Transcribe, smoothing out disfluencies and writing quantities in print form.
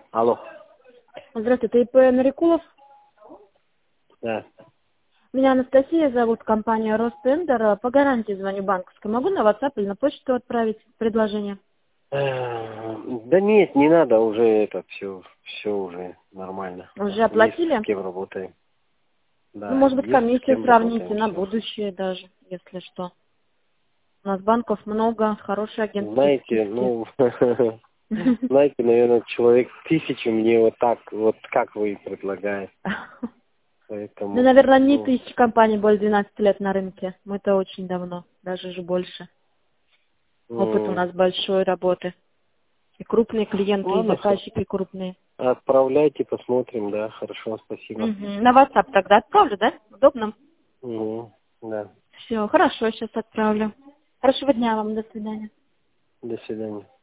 Алло. Здравствуйте, ИП Нарикулов. Да. Меня Анастасия зовут, компания Ростендер. По гарантии звоню банковской. Могу на WhatsApp или на почту отправить предложение? Да нет, не надо, уже это все уже нормально. Уже Есть оплатили? с кем работаем. Ну, Да, может быть, есть с комиссию кем сравните работаем, на все. будущее даже, если что. У нас банков много, хорошие агентские Знаете, скидки. знаете, наверное, человек 1000 мне вот как вы предлагаете. Ну, Поэтому, наверное, не 1000 компаний, более 12 лет на рынке. Мы-то очень давно, даже же больше. Опыт у нас большой работы. И крупные клиенты, и ладно, заказчики крупные. отправляйте, посмотрим, да, хорошо, спасибо. Мгм. На WhatsApp тогда отправлю, да? Удобно? Да, Все, хорошо, сейчас отправлю. Хорошего дня вам, до свидания. до свидания.